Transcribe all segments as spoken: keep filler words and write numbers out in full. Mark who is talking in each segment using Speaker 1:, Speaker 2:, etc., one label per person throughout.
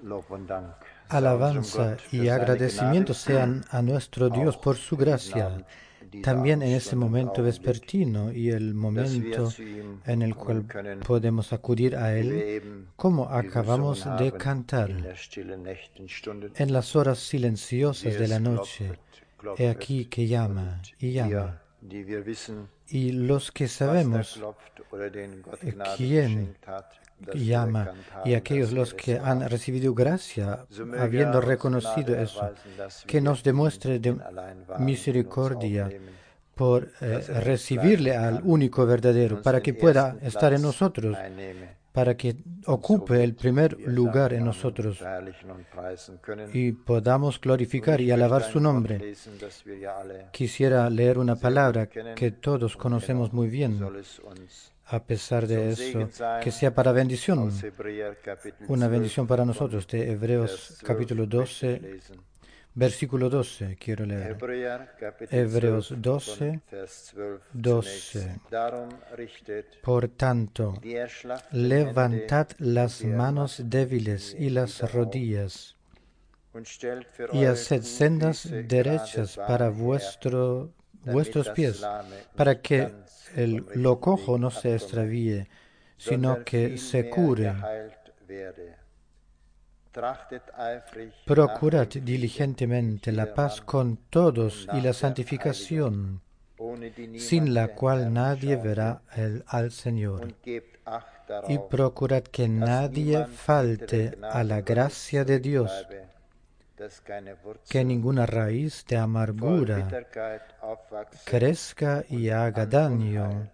Speaker 1: Alabanza y agradecimiento sean a nuestro Dios por su gracia, también en ese momento vespertino y el momento en el cual podemos acudir a Él, como acabamos de cantar. En las horas silenciosas de la noche, he aquí que llama y llama. Y los que sabemos quién llama y aquellos los que han recibido gracia, habiendo reconocido eso, que nos demuestre de misericordia por eh, recibirle al único verdadero, para que pueda estar en nosotros, para que ocupe el primer lugar en nosotros y podamos glorificar y alabar su nombre. Quisiera leer una palabra que todos conocemos muy bien. A pesar de eso, que sea para bendición, una bendición para nosotros, de Hebreos capítulo doce, versículo doce, quiero leer. Hebreos doce, doce. Por tanto, levantad las manos débiles y las rodillas, y haced sendas derechas para vuestro, vuestros pies, para que el, lo cojo no se extravíe, sino que se cure. Procurad diligentemente la paz con todos y la santificación, sin la cual nadie verá el, al Señor. Y procurad que nadie falte a la gracia de Dios, que ninguna raíz de amargura crezca y haga daño,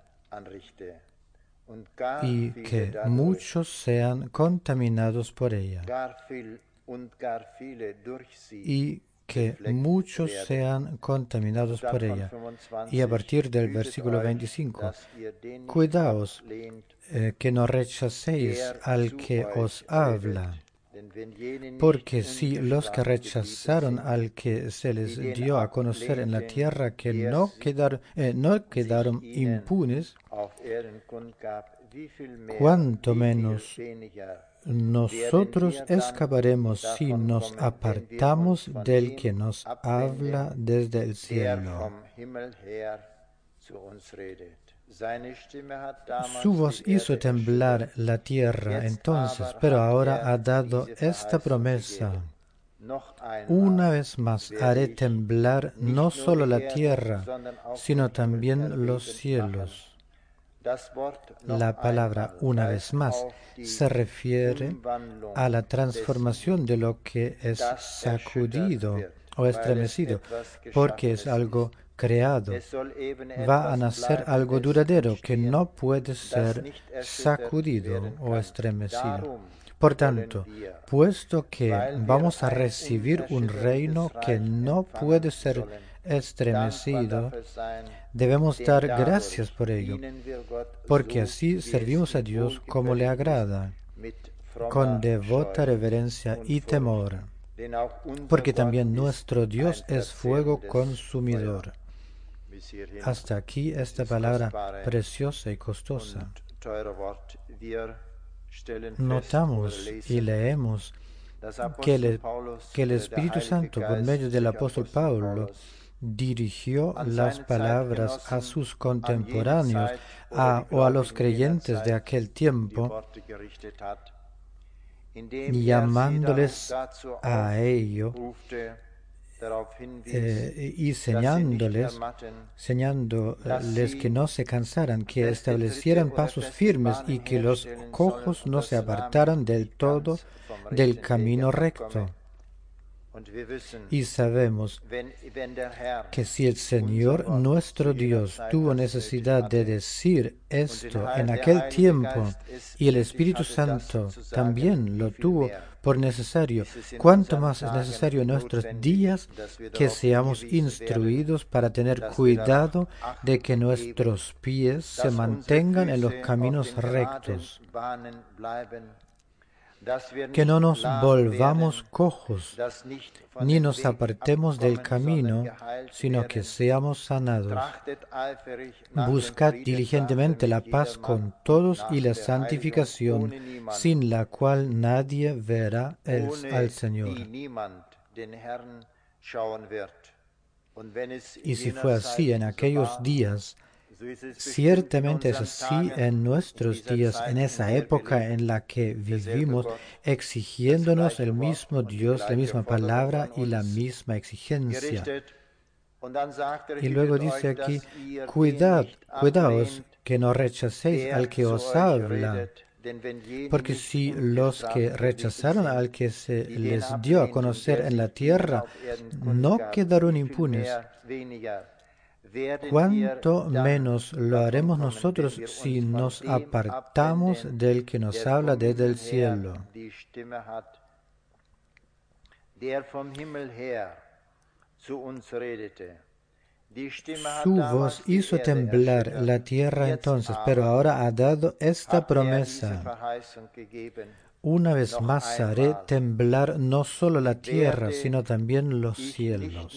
Speaker 1: y que muchos sean contaminados por ella, y que muchos sean contaminados por ella. Y a partir del versículo veinticinco, cuidaos eh, que no rechacéis al que os habla, porque si los que rechazaron al que se les dio a conocer en la tierra que no quedaron, eh, no quedaron impunes, cuanto menos nosotros escaparemos si nos apartamos del que nos habla desde el cielo. Su voz hizo temblar la tierra entonces, pero ahora ha dado esta promesa: una vez más haré temblar no solo la tierra, sino también los cielos. La palabra una vez más se refiere a la transformación de lo que es sacudido o estremecido, porque es algo creado. Va a nacer algo duradero que no puede ser sacudido o estremecido. Por tanto, puesto que vamos a recibir un reino que no puede ser estremecido, debemos dar gracias por ello, porque así servimos a Dios como le agrada, con devota reverencia y temor, porque también nuestro Dios es fuego consumidor. Hasta aquí esta palabra preciosa y costosa. Notamos y leemos que el, que el Espíritu Santo, por medio del apóstol Pablo, dirigió las palabras a sus contemporáneos a, o a los creyentes de aquel tiempo, llamándoles a ello eh, y señándoles, señándoles que no se cansaran, que establecieran pasos firmes y que los cojos no se apartaran del todo del camino recto. Y sabemos que si el Señor nuestro Dios tuvo necesidad de decir esto en aquel tiempo y el Espíritu Santo también lo tuvo por necesario, ¿cuánto más es necesario en nuestros días que seamos instruidos para tener cuidado de que nuestros pies se mantengan en los caminos rectos? que no nos volvamos cojos, ni nos apartemos del camino, sino que seamos sanados. Buscad diligentemente la paz con todos y la santificación, sin la cual nadie verá el, al Señor. Y si fue así en aquellos días, ciertamente es así en nuestros días, en esa época en la que vivimos, exigiéndonos el mismo Dios, la misma palabra y la misma exigencia. Y luego dice aquí, cuidad, cuidaos que no rechacéis al que os habla, porque si los que rechazaron al que se les dio a conocer en la tierra no quedaron impunes, ¿cuánto menos lo haremos nosotros si nos apartamos del que nos habla desde el cielo? Su voz hizo temblar la tierra entonces, pero ahora ha dado esta promesa. Una vez más haré temblar no solo la tierra, sino también los cielos.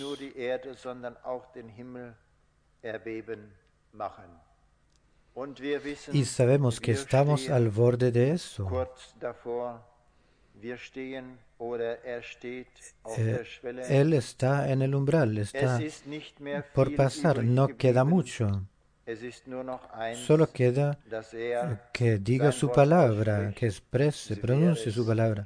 Speaker 1: Y sabemos que estamos al borde de eso. Eh, él está en el umbral, está por pasar, no queda mucho. Solo queda que diga su palabra, que exprese, pronuncie su palabra,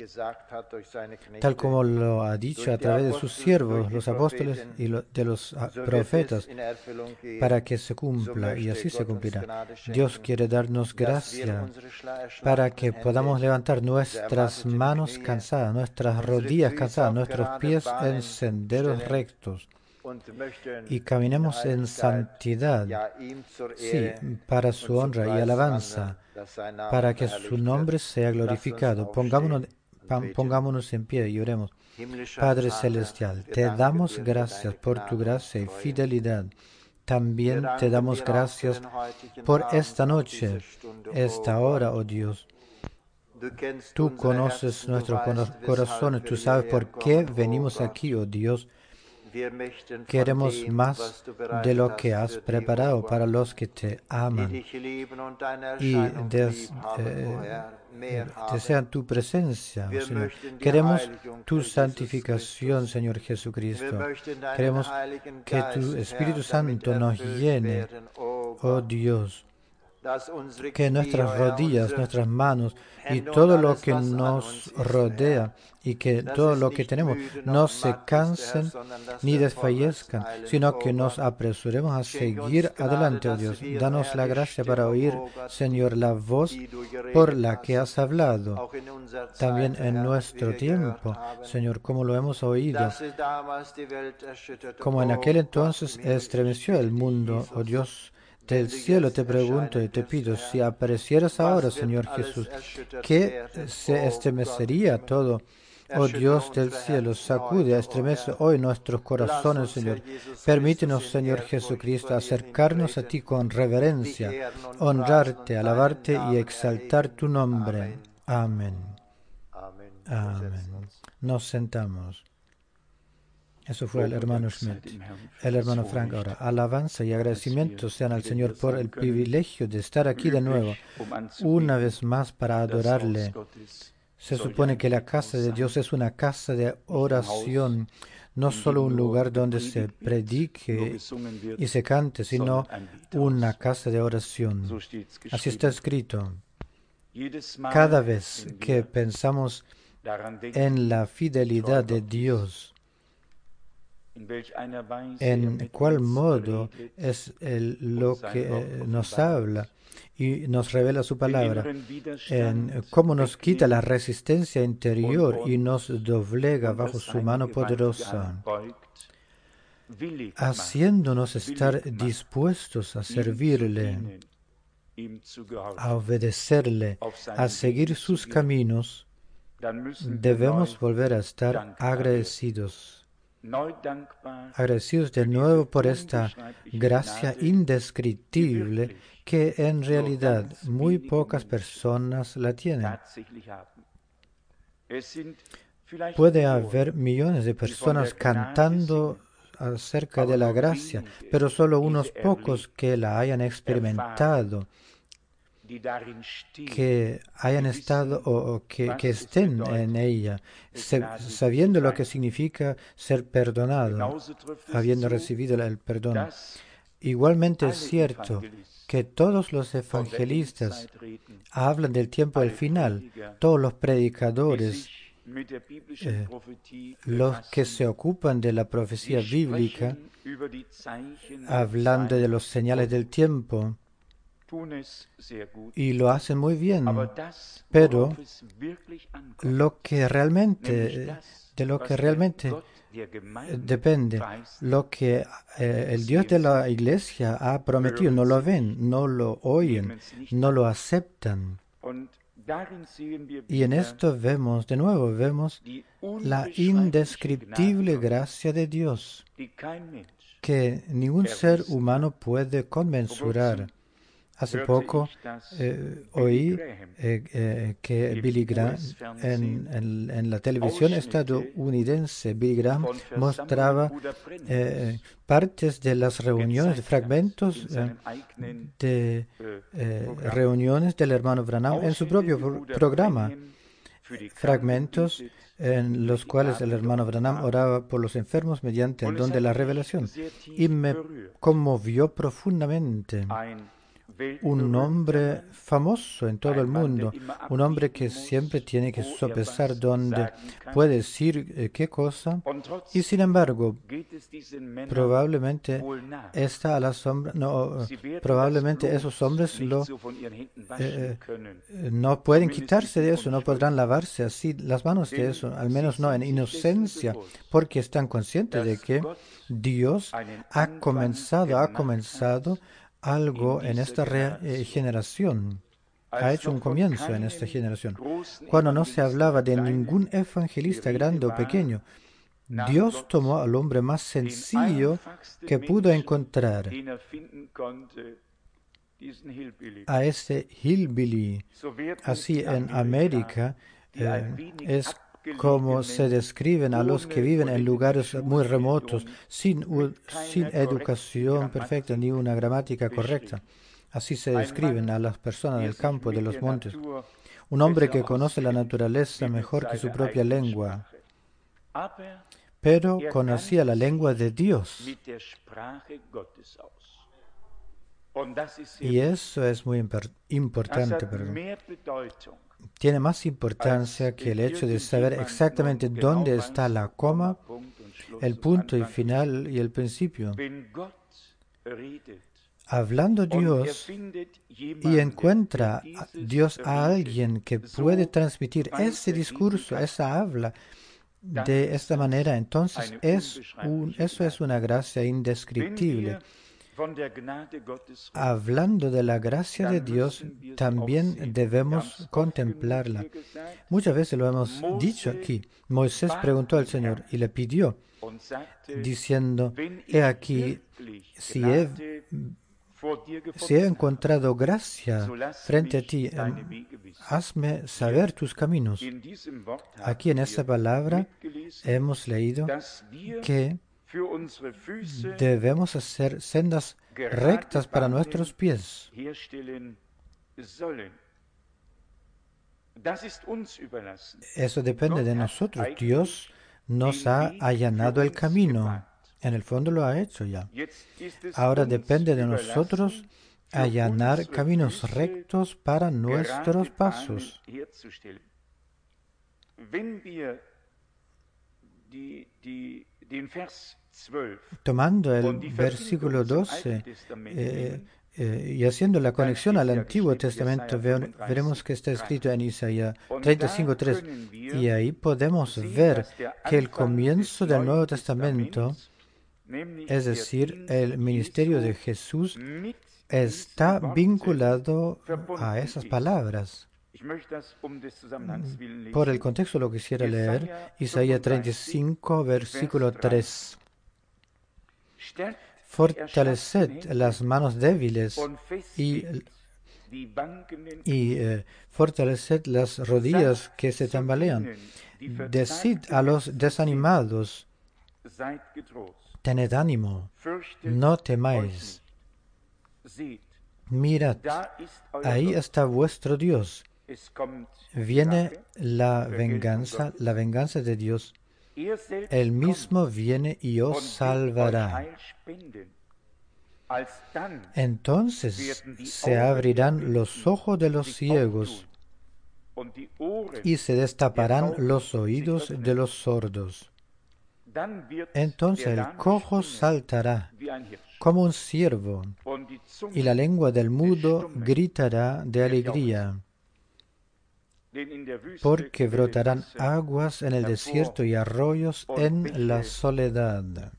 Speaker 1: tal como lo ha dicho a través de sus siervos, los apóstoles y lo, de los profetas, para que se cumpla, y así se cumplirá. Dios quiere darnos gracia para que podamos levantar nuestras manos cansadas, nuestras rodillas cansadas, nuestros pies en senderos rectos, y caminemos en santidad, sí, para su honra y alabanza, para que su nombre sea glorificado. Pongámonos, pongámonos en pie y oremos. Padre Celestial, te damos gracias por tu gracia y fidelidad. También te damos gracias por esta noche, esta hora, oh Dios. Tú conoces nuestros corazones, tú sabes por qué venimos aquí, oh Dios. Queremos más de lo que has preparado para los que te aman y des, eh, desean tu presencia, Señor. Queremos tu santificación, Señor Jesucristo. Queremos que tu Espíritu Santo nos llene, oh Dios. Que nuestras rodillas, nuestras manos y todo lo que nos rodea y que todo lo que tenemos no se cansen ni desfallezcan, sino que nos apresuremos a seguir adelante, oh Dios. Danos la gracia para oír, Señor, la voz por la que has hablado, también en nuestro tiempo, Señor, como lo hemos oído, como en aquel entonces estremeció el mundo, oh Dios. Del cielo te pregunto y te pido, si aparecieras ahora, Señor Jesús, ¿qué se estremecería todo? Oh Dios del cielo, sacude, estremece hoy nuestros corazones, Señor. Permítenos, Señor Jesucristo, acercarnos a ti con reverencia, honrarte, alabarte y exaltar tu nombre. Amén. Amén. Nos sentamos. Eso fue el hermano Schmidt. El hermano Frank ahora. Alabanza y agradecimiento sean al Señor por el privilegio de estar aquí de nuevo, una vez más para adorarle. Se supone que la casa de Dios es una casa de oración, no solo un lugar donde se predique y se cante, sino una casa de oración. Así está escrito. Cada vez que pensamos en la fidelidad de Dios, en cuál modo es el, lo que eh, nos habla y nos revela su palabra, en cómo nos quita la resistencia interior y nos doblega bajo su mano poderosa, haciéndonos estar dispuestos a servirle, a obedecerle, a seguir sus caminos. Debemos volver a estar agradecidos. Agradecidos de nuevo por esta gracia indescriptible que en realidad muy pocas personas la tienen. Puede haber millones de personas cantando acerca de la gracia, pero solo unos pocos que la hayan experimentado, que hayan estado o, o que, que estén en ella, se, sabiendo lo que significa ser perdonado, habiendo recibido el perdón. Igualmente es cierto que todos los evangelistas hablan del tiempo del final, todos los predicadores, eh, los que se ocupan de la profecía bíblica, hablando de los señales del tiempo, y lo hacen muy bien, pero lo que realmente, de lo que realmente depende, lo que eh, el Dios de la iglesia ha prometido, no lo ven, no lo oyen, no lo aceptan. Y en esto vemos, de nuevo, vemos la indescriptible gracia de Dios, que ningún ser humano puede conmensurar. Hace poco eh, oí eh, eh, que Billy Graham en, en, en la televisión estadounidense, Billy Graham mostraba eh, partes de las reuniones, fragmentos eh, de eh, reuniones del hermano Branham en su propio pro programa, fragmentos en los cuales el hermano Branham oraba por los enfermos mediante el don de la revelación, y me conmovió profundamente. Un hombre famoso en todo el mundo, un hombre que siempre tiene que sopesar dónde puede decir eh, qué cosa, y sin embargo, probablemente está a la sombra, no, probablemente esos hombres lo, eh, no pueden quitarse de eso, no podrán lavarse así las manos de eso, al menos no en inocencia, porque están conscientes de que Dios ha comenzado, ha comenzado algo en esta re eh, generación, ha hecho un comienzo en esta generación. Cuando no se hablaba de ningún evangelista grande o pequeño, Dios tomó al hombre más sencillo que pudo encontrar, a este hillbilly. Así en América eh, es como se describen a los que viven en lugares muy remotos, sin, sin educación perfecta ni una gramática correcta. Así se describen a las personas del campo, de los montes. Un hombre que conoce la naturaleza mejor que su propia lengua, pero conocía la lengua de Dios. Y eso es muy importante, perdón. Tiene más importancia que el hecho de saber exactamente dónde está la coma, el punto y final y el principio. Hablando Dios y encuentra a Dios a alguien que puede transmitir ese discurso, esa habla de esta manera, entonces es un, eso es una gracia indescriptible. Hablando de la gracia de Dios, también debemos contemplarla. Muchas veces lo hemos dicho aquí. Moisés preguntó al Señor y le pidió, diciendo, he aquí, si he, si he encontrado gracia frente a ti, eh, hazme saber tus caminos. Aquí en esta palabra hemos leído que debemos hacer sendas rectas para nuestros pies. Eso depende de nosotros. Dios nos ha allanado el camino. En el fondo lo ha hecho ya. Ahora depende de nosotros allanar caminos rectos para nuestros pasos. Tomando el versículo doce eh, eh, y haciendo la conexión al Antiguo Testamento, ve, veremos que está escrito en Isaías treinta y cinco tres, y ahí podemos ver que el comienzo del Nuevo Testamento, es decir, el ministerio de Jesús, está vinculado a esas palabras. Por el contexto lo quisiera leer, Isaías treinta y cinco, versículo tres. Fortaleced las manos débiles y y eh, fortaleced las rodillas que se tambalean. Decid a los desanimados, tened ánimo, no temáis. Mirad, ahí está vuestro Dios. Viene la venganza, la venganza de Dios. Él mismo viene y os salvará. Entonces se abrirán los ojos de los ciegos y se destaparán los oídos de los sordos. Entonces el cojo saltará como un ciervo, y la lengua del mudo gritará de alegría, porque brotarán aguas en el desierto y arroyos en la soledad.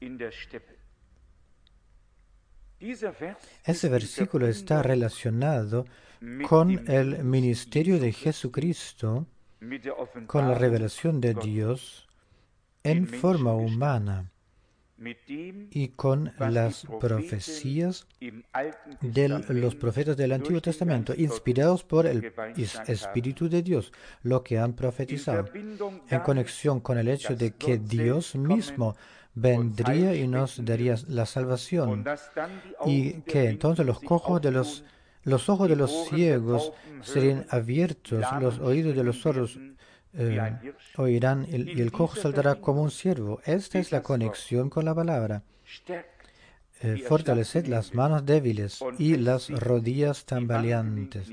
Speaker 1: Ese versículo está relacionado con el ministerio de Jesucristo, con la revelación de Dios en forma humana y con las profecías de los profetas del Antiguo Testamento, inspirados por el Espíritu de Dios, lo que han profetizado, en conexión con el hecho de que Dios mismo vendría y nos daría la salvación, y que entonces los cojos de los los ojos de los ciegos serían abiertos, los oídos de los sordos eh, oirán, y el, el cojo saltará como un ciervo. Esta es la conexión con la palabra. Eh, fortaleced las manos débiles y las rodillas tambaleantes,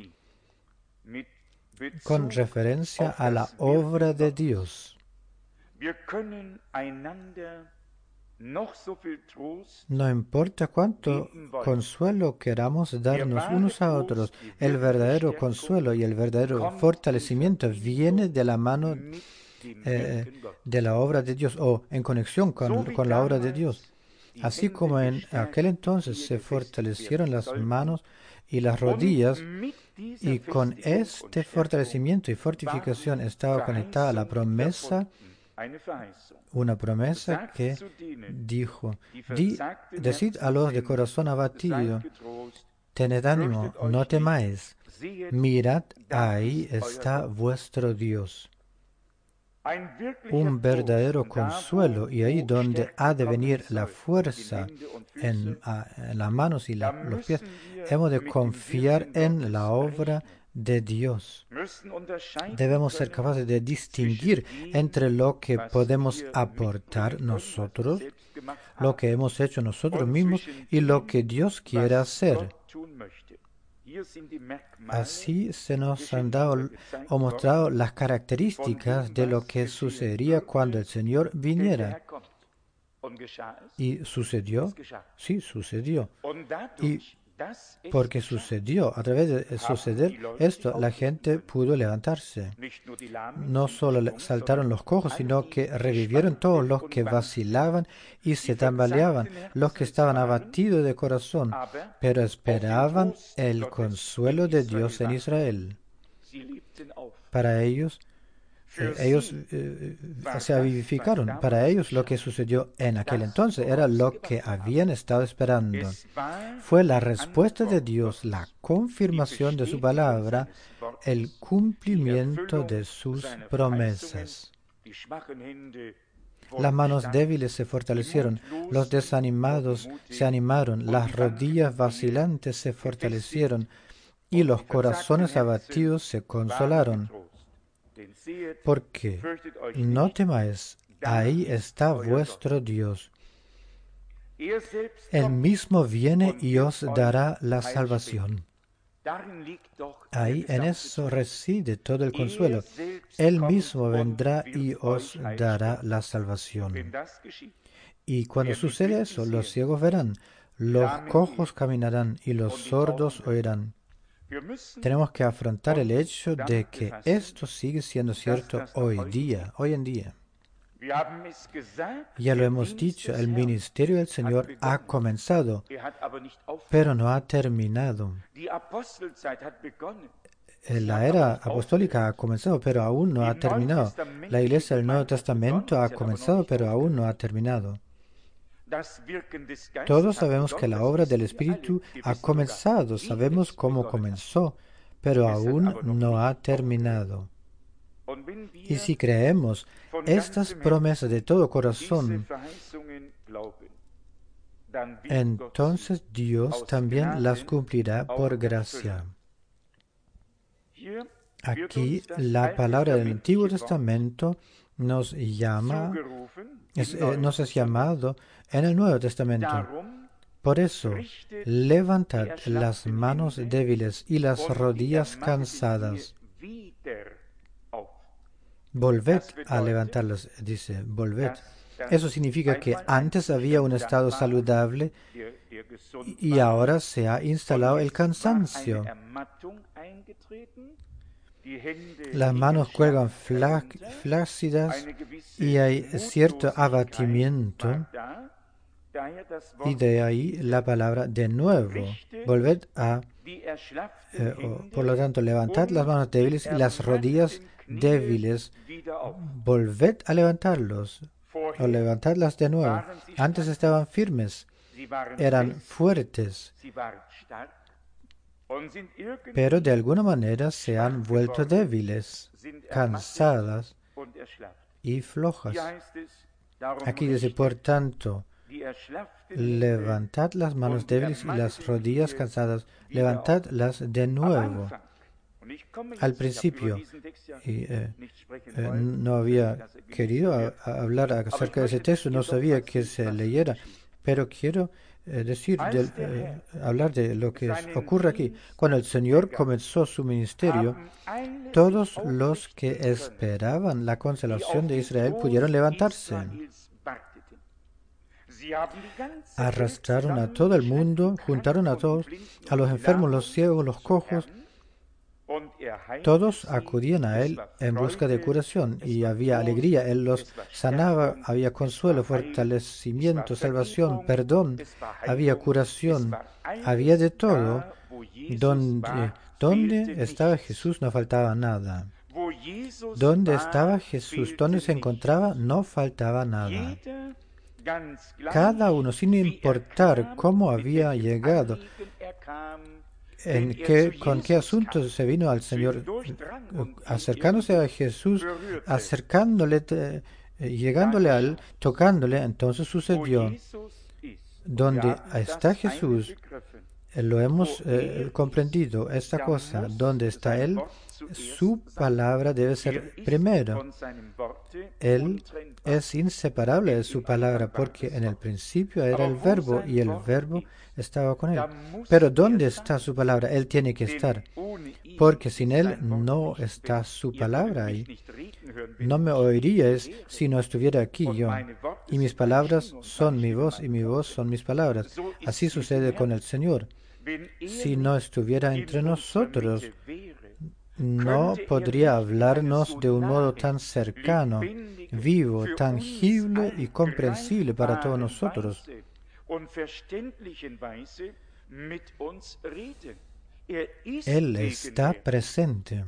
Speaker 1: con referencia a la obra de Dios. No importa cuánto consuelo queramos darnos unos a otros, el verdadero consuelo y el verdadero fortalecimiento viene de la mano eh, de la obra de Dios, o en conexión con, con la obra de Dios. Así como en aquel entonces se fortalecieron las manos y las rodillas, y con este fortalecimiento y fortificación estaba conectada la promesa, una promesa que dijo, Di, decid a los de corazón abatido, tened ánimo, no temáis, mirad, ahí está vuestro Dios. Un verdadero consuelo, y ahí donde ha de venir la fuerza en, a, en las manos y la, los pies, hemos de confiar en la obra de Dios. Debemos ser capaces de distinguir entre lo que podemos aportar nosotros, lo que hemos hecho nosotros mismos, y lo que Dios quiere hacer. Así se nos han dado o mostrado las características de lo que sucedería cuando el Señor viniera. ¿Y sucedió? Sí, sucedió. Y porque sucedió, a través de suceder esto, la gente pudo levantarse. No solo saltaron los cojos, sino que revivieron todos los que vacilaban y se tambaleaban, los que estaban abatidos de corazón, pero esperaban el consuelo de Dios en Israel. Para ellos, Eh, ellos eh, se vivificaron. Para ellos lo que sucedió en aquel entonces era lo que habían estado esperando. Fue la respuesta de Dios, la confirmación de su palabra, el cumplimiento de sus promesas. Las manos débiles se fortalecieron, los desanimados se animaron, las rodillas vacilantes se fortalecieron y los corazones abatidos se consolaron. Porque no temáis, ahí está vuestro Dios. Él mismo viene y os dará la salvación. Ahí en eso reside todo el consuelo. Él mismo vendrá y os dará la salvación. Y cuando sucede eso, los ciegos verán, los cojos caminarán y los sordos oirán. Tenemos que afrontar el hecho de que esto sigue siendo cierto hoy día, hoy en día. Ya lo hemos dicho, el ministerio del Señor ha comenzado, pero no ha terminado. La era apostólica ha comenzado, pero aún no ha terminado. La iglesia del Nuevo Testamento ha comenzado, pero aún no ha terminado. Todos sabemos que la obra del Espíritu ha comenzado, sabemos cómo comenzó, pero aún no ha terminado. Y si creemos estas promesas de todo corazón, entonces Dios también las cumplirá por gracia. Aquí la palabra del Antiguo Testamento nos llama, es, eh, nos es llamado en el Nuevo Testamento. Por eso, levantad las manos débiles y las rodillas cansadas. Volved a levantarlas, dice, volved. Eso significa que antes había un estado saludable y ahora se ha instalado el cansancio. Las manos cuelgan flácidas y hay cierto abatimiento. Y de ahí la palabra de nuevo. Volved a, eh, oh, por lo tanto, levantad las manos débiles y las rodillas débiles. Volved a levantarlos. O levantadlas de nuevo. Antes estaban firmes, eran fuertes, pero de alguna manera se han vuelto débiles, cansadas y flojas. Aquí dice, por tanto, levantad las manos débiles y las rodillas cansadas, levantadlas de nuevo. Al principio, y, eh, eh, no había querido a, a hablar acerca de ese texto, no sabía que se leyera, pero quiero eh, decir, de, eh, hablar de lo que es, ocurre aquí. Cuando el Señor comenzó su ministerio, todos los que esperaban la consolación de Israel pudieron levantarse. Arrastraron a todo el mundo, juntaron a todos, a los enfermos, los ciegos, los cojos. Todos acudían a Él en busca de curación y había alegría. Él los sanaba, había consuelo, fortalecimiento, salvación, perdón, había curación, había de todo. Donde, donde estaba Jesús no faltaba nada. Donde estaba Jesús, donde se encontraba, no faltaba nada. Cada uno, sin importar cómo había llegado, en qué, con qué asunto se vino al Señor, acercándose a Jesús, acercándole, eh, llegándole a Él, tocándole, entonces sucedió. Donde está Jesús, lo hemos eh, comprendido, esta cosa, donde está Él, su palabra debe ser primero. Él es inseparable de su palabra porque en el principio era el verbo y el verbo estaba con Él. Pero ¿dónde está su palabra? Él tiene que estar, porque sin Él no está su palabra ahí. No me oiríais si no estuviera aquí yo. Y mis palabras son mi voz y mi voz son mis palabras. Así sucede con el Señor. Si no estuviera entre nosotros, no podría hablarnos de un modo tan cercano, vivo, tangible y comprensible para todos nosotros. Él está presente.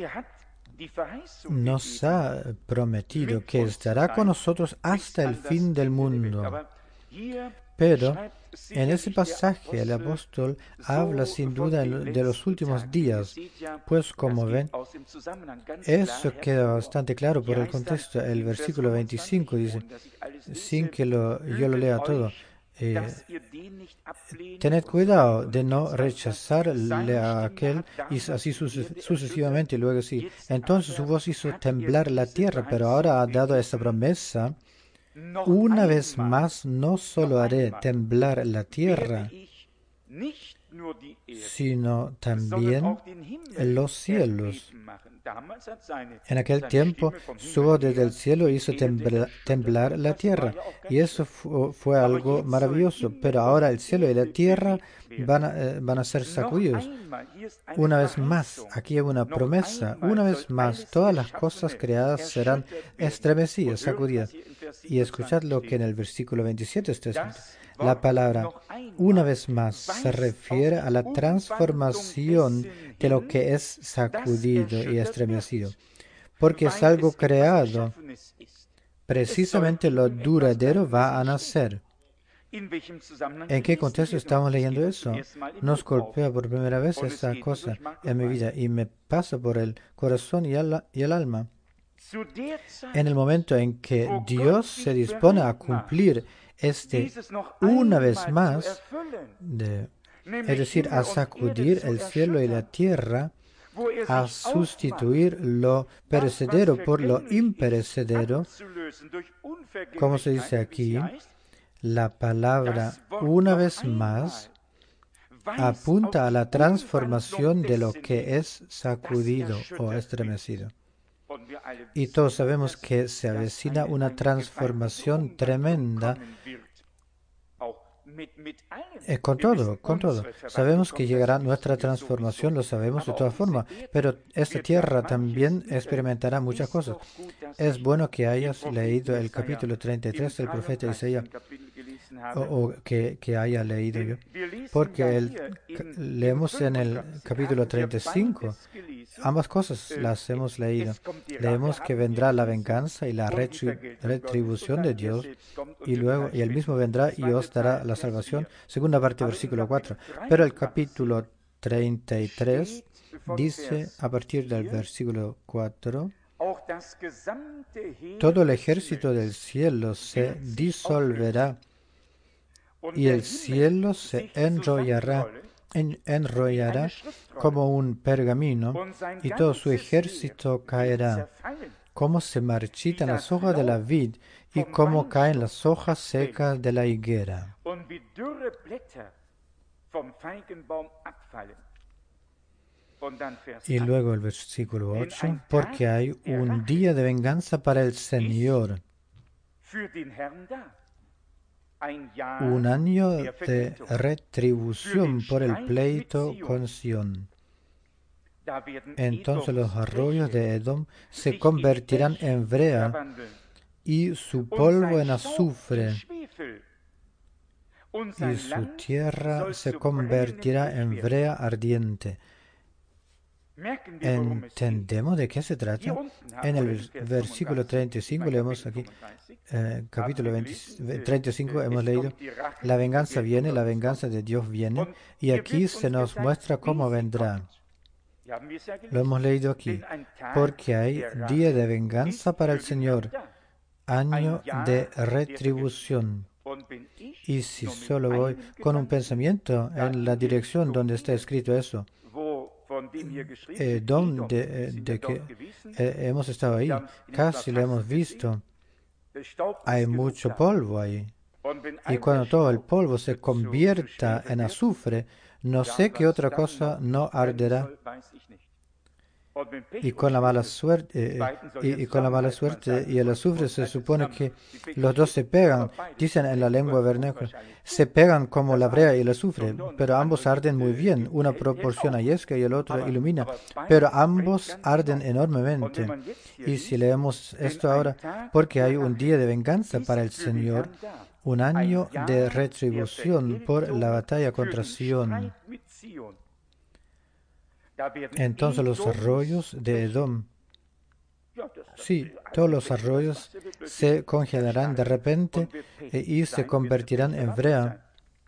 Speaker 1: Nos ha prometido que estará con nosotros hasta el fin del mundo. Pero en ese pasaje el apóstol habla sin duda de los últimos días, pues como ven, eso queda bastante claro por el contexto. El versículo veinticinco dice, sin que lo, yo lo lea todo, eh, tened cuidado de no rechazarle a aquel, y así sucesivamente. Y luego sí, entonces su voz hizo temblar la tierra, pero ahora ha dado esta promesa. Una vez más, no solo haré temblar la tierra, sino también los cielos. En aquel tiempo, su voz desde el cielo hizo tembla, temblar la tierra, y eso fu fue algo maravilloso. Pero ahora el cielo y la tierra van a, eh, van a ser sacudidos. Una vez más, aquí hay una promesa. Una vez más, todas las cosas creadas serán estremecidas, sacudidas. Y escuchad lo que en el versículo veintisiete está escrito. La palabra una vez más se refiere a la transformación de lo que es sacudido y estremecido, porque es algo creado. Precisamente lo duradero va a nacer. ¿En qué contexto estamos leyendo eso? Nos golpea por primera vez esa cosa en mi vida y me pasa por el corazón y el, y el alma. En el momento en que Dios se dispone a cumplir este una vez más, de, es decir, a sacudir el cielo y la tierra, a sustituir lo perecedero por lo imperecedero, como se dice aquí, la palabra una vez más apunta a la transformación de lo que es sacudido o estremecido. Y todos sabemos que se avecina una transformación tremenda. Eh, con todo, con todo. Sabemos que llegará nuestra transformación, lo sabemos de todas formas, pero esta tierra también experimentará muchas cosas. Es bueno que hayas leído el capítulo treinta y tres del profeta Isaías, o, o que, que haya leído yo, porque el, leemos en el capítulo treinta y cinco, ambas cosas las hemos leído. Leemos que vendrá la venganza y la retri- retribución de Dios, y luego y él mismo vendrá y os dará la salvación, segunda parte versículo cuatro. Pero el capítulo treinta y tres dice a partir del versículo cuatro: todo el ejército del cielo se disolverá y el cielo se enrollará, en, enrollará como un pergamino y todo su ejército caerá, como se marchitan las hojas de la vid y como caen las hojas secas de la higuera. Y luego el versículo ocho, porque hay un día de venganza para el Señor, un año de retribución por el pleito con Sión. Entonces los arroyos de Edom se convertirán en brea y su polvo en azufre, y su tierra se convertirá en brea ardiente. ¿Entendemos de qué se trata? En el versículo treinta y cinco leemos aquí, eh, capítulo veinte, treinta y cinco hemos leído, la venganza viene, la venganza de Dios viene, y aquí se nos muestra cómo vendrá. Lo hemos leído aquí, porque hay día de venganza para el Señor, año de retribución. Y si solo voy con un pensamiento en la dirección donde está escrito eso, eh, donde eh, de que eh, hemos estado ahí, casi lo hemos visto, hay mucho polvo ahí. Y cuando todo el polvo se convierta en azufre, no sé qué otra cosa no arderá. Y con la mala suerte, eh, y, y con la mala suerte y el azufre se supone que los dos se pegan, dicen en la lengua vernácula, se pegan como la brea y el azufre, pero ambos arden muy bien, una proporciona yesca y el otro ilumina, pero ambos arden enormemente. Y si leemos esto ahora, porque hay un día de venganza para el Señor, un año de retribución por la batalla contra Sión. Entonces los arroyos de Edom, sí, todos los arroyos se congelarán de repente eh, y se convertirán en brea.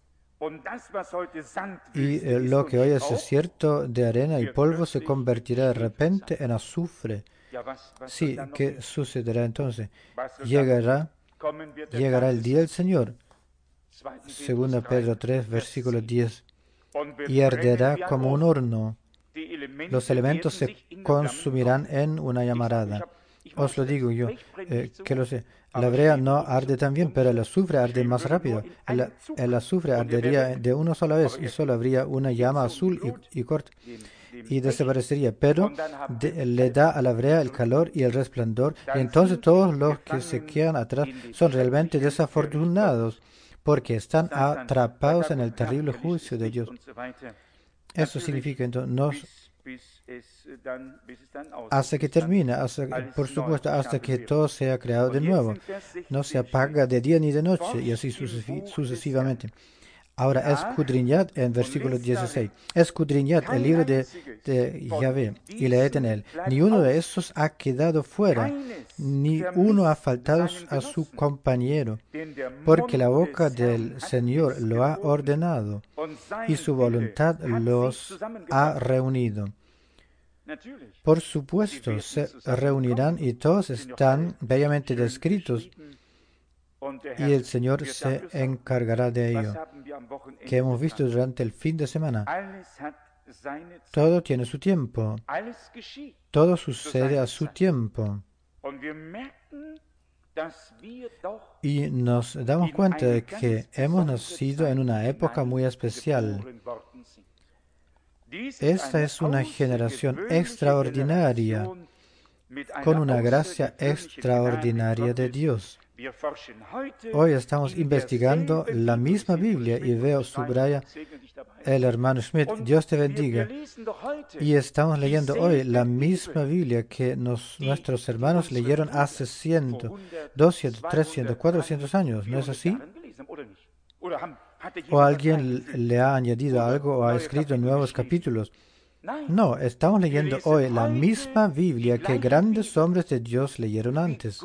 Speaker 1: Y eh, lo que hoy es desierto de arena y polvo se convertirá de repente en azufre. Sí, ¿qué sucederá entonces? Llegará, llegará el día del Señor. Segunda Pedro tres, versículo diez. Y arderá como un horno. Los elementos se consumirán en una llamarada. Os lo digo yo, eh, que lo sé. La brea no arde tan bien, pero el azufre arde más rápido. El, el azufre ardería de una sola vez y solo habría una llama azul y, y corta y desaparecería, pero de, le da a la brea el calor y el resplandor, y entonces todos los que se quedan atrás son realmente desafortunados porque están atrapados en el terrible juicio de Dios. Eso significa entonces nos, hasta que termina, hasta, por supuesto, hasta que todo sea creado de nuevo. No se apaga de día ni de noche y así sucesivamente. Ahora escudriñad en versículo dieciséis. Escudriñad el libro de, de Yahvé y leed en él. Ni uno de estos ha quedado fuera, ni uno ha faltado a su compañero, porque la boca del Señor lo ha ordenado y su voluntad los ha reunido. Por supuesto, se reunirán y todos están bellamente descritos y el Señor se encargará de ello, que hemos visto durante el fin de semana. Todo tiene su tiempo, todo sucede a su tiempo. Y nos damos cuenta de que hemos nacido en una época muy especial. Esta es una generación extraordinaria, con una gracia extraordinaria de Dios. Hoy estamos investigando la misma Biblia y veo, subraya el hermano Schmidt, Dios te bendiga. Y estamos leyendo hoy la misma Biblia que nos, nuestros hermanos leyeron hace cien, doscientos, trescientos, cuatrocientos años, ¿no es así? ¿O alguien le ha añadido algo o ha escrito nuevos capítulos? No, estamos leyendo hoy la misma Biblia que grandes hombres de Dios leyeron antes.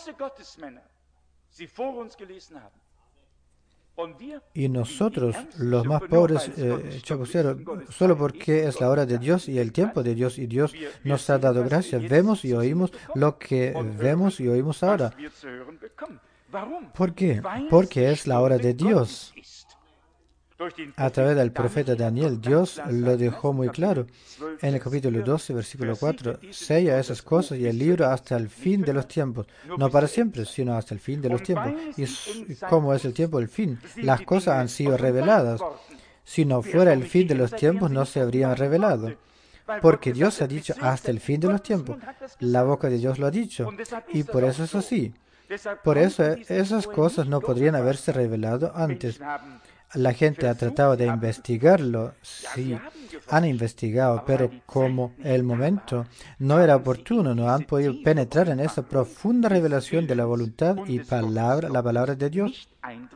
Speaker 1: Y nosotros, los más pobres eh, chapuceros, solo porque es la hora de Dios y el tiempo de Dios y Dios nos ha dado gracia, vemos y oímos lo que vemos y oímos ahora. ¿Por qué? Porque es la hora de Dios. A través del profeta Daniel, Dios lo dejó muy claro. En el capítulo doce, versículo cuatro, sella esas cosas y el libro hasta el fin de los tiempos. No para siempre, sino hasta el fin de los tiempos. ¿Y cómo es el tiempo del fin? Las cosas han sido reveladas. Si no fuera el fin de los tiempos, no se habrían revelado. Porque Dios ha dicho hasta el fin de los tiempos. La boca de Dios lo ha dicho. Y por eso es así. Por eso esas cosas no podrían haberse revelado antes. La gente ha tratado de investigarlo, sí, han investigado, pero como el momento no era oportuno, no han podido penetrar en esa profunda revelación de la voluntad y palabra, la palabra de Dios.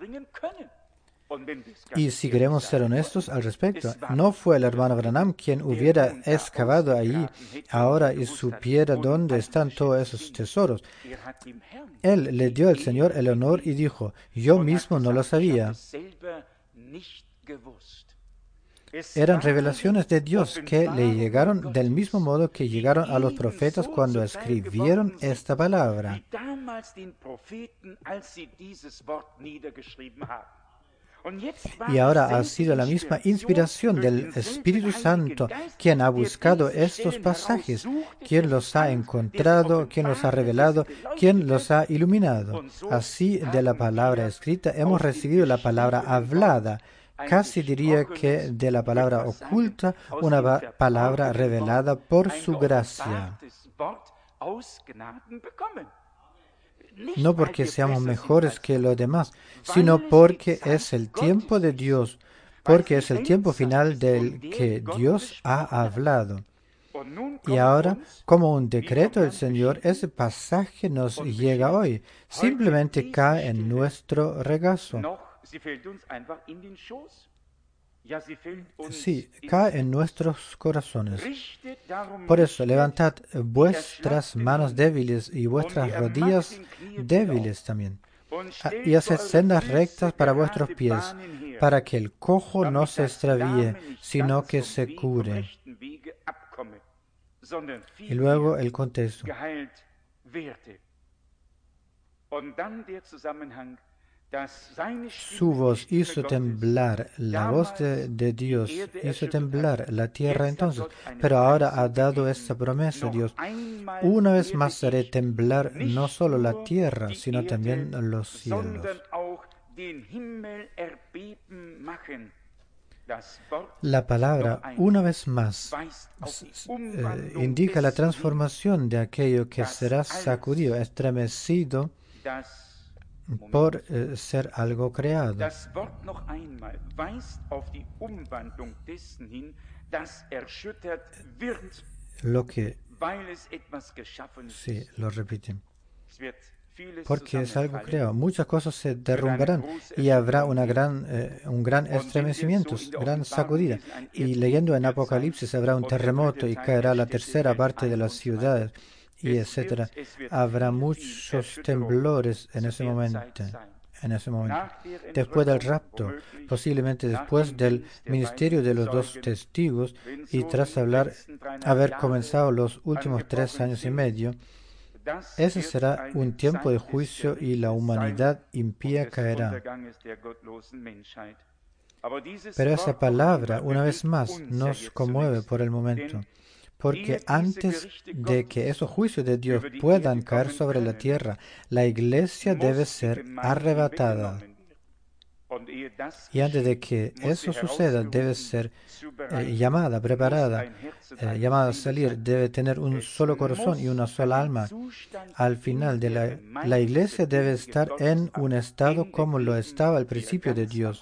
Speaker 1: Y si queremos ser honestos al respecto, no fue el hermano Branham quien hubiera excavado allí ahora y supiera dónde están todos esos tesoros. Él le dio al Señor el honor y dijo, yo mismo no lo sabía. Eran revelaciones de Dios que le llegaron del mismo modo que llegaron a los profetas cuando escribieron esta palabra. Y ahora ha sido la misma inspiración del Espíritu Santo quien ha buscado estos pasajes, quien los ha encontrado, quien los ha revelado, quien los ha iluminado. Así, de la palabra escrita hemos recibido la palabra hablada, casi diría que de la palabra oculta, una pa- palabra revelada por su gracia. No porque seamos mejores que los demás, sino porque es el tiempo de Dios, porque es el tiempo final del que Dios ha hablado. Y ahora, como un decreto del Señor, ese pasaje nos llega hoy, simplemente cae en nuestro regazo. Sí, cae en nuestros corazones. Por eso, levantad vuestras manos débiles y vuestras rodillas débiles también. Y haced sendas rectas para vuestros pies, para que el cojo no se extravíe, sino que se cure. Y luego el contexto. Su voz hizo temblar, la voz de, de Dios hizo temblar la tierra entonces, pero ahora ha dado esta promesa Dios. Una vez más haré temblar no solo la tierra, sino también los cielos. La palabra, una vez más, eh, indica la transformación de aquello que será sacudido, estremecido, por eh, ser algo creado. Lo que... Sí, lo repiten. porque es algo creado. Muchas cosas se derrumbarán y habrá una gran, eh, un gran estremecimiento, gran sacudida. Y leyendo en Apocalipsis habrá un terremoto y caerá la tercera parte de las ciudades, y etcétera. Habrá muchos temblores en ese momento. En ese momento. Después del rapto, posiblemente después del ministerio de los dos testigos y tras hablar, haber comenzado los últimos tres años y medio, ese será un tiempo de juicio y la humanidad impía caerá. Pero esa palabra, una vez más, nos conmueve por el momento, porque antes de que esos juicios de Dios puedan caer sobre la tierra, la iglesia debe ser arrebatada. Y antes de que eso suceda, debe ser eh, llamada, preparada, eh, llamada a salir, debe tener un solo corazón y una sola alma. Al final de la, la iglesia debe estar en un estado como lo estaba al principio de Dios.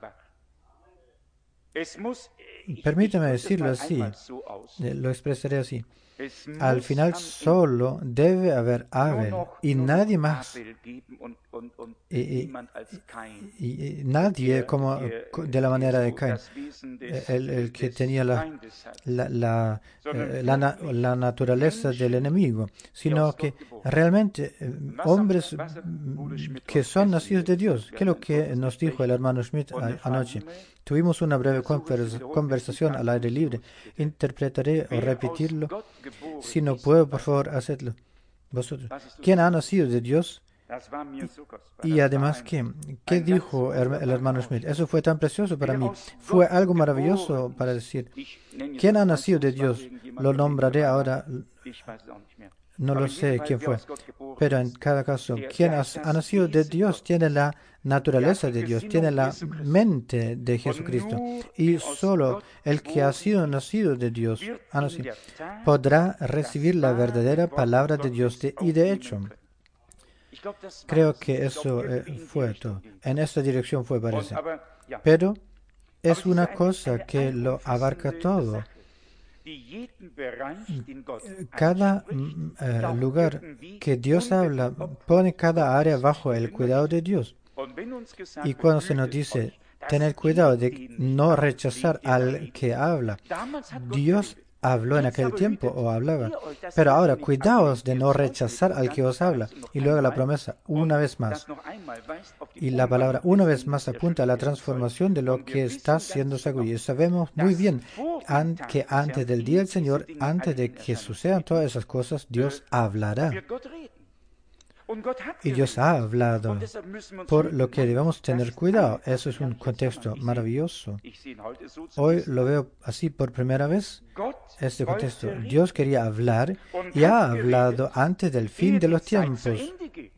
Speaker 1: Permítame decirlo así, eh, lo expresaré así. Al final solo debe haber Abel y nadie más. Y, y, y, y nadie como de la manera de Caín, el, el que tenía la, la, la, eh, la, na, la naturaleza del enemigo, sino que realmente eh, hombres que son nacidos de Dios. ¿Qué es lo que nos dijo el hermano Schmidt a, anoche? Tuvimos una breve convers conversación al aire libre. Interpretaré o repetirlo. Si no puedo, por favor, hacedlo. Vosotros. ¿Quién ha nacido de Dios? Y, y además, ¿qué, ¿qué dijo el hermano Schmidt? Eso fue tan precioso para mí. Fue algo maravilloso para decir. ¿Quién ha nacido de Dios? Lo nombraré ahora. No lo sé quién fue, pero en cada caso, quien ha, ha nacido de Dios tiene la naturaleza de Dios, tiene la mente de Jesucristo. Y solo el que ha sido nacido de Dios ha nacido, podrá recibir la verdadera palabra de Dios. De, y de hecho, creo que eso eh, fue todo. En esta dirección fue, parece. Pero es una cosa que lo abarca todo. Cada eh, lugar que Dios habla pone cada área bajo el cuidado de Dios. Y cuando se nos dice tener cuidado de no rechazar al que habla, Dios habló en aquel tiempo o hablaba, pero ahora cuidaos de no rechazar al que os habla. Y luego la promesa, una vez más. Y la palabra una vez más apunta a la transformación de lo que está siendo sacudido. Sabemos muy bien an que antes del día del Señor, antes de que sucedan todas esas cosas, Dios hablará. Y Dios ha hablado, por lo que debemos tener cuidado. Eso es un contexto maravilloso. Hoy lo veo así por primera vez, este contexto. Dios quería hablar y ha hablado antes del fin de los tiempos.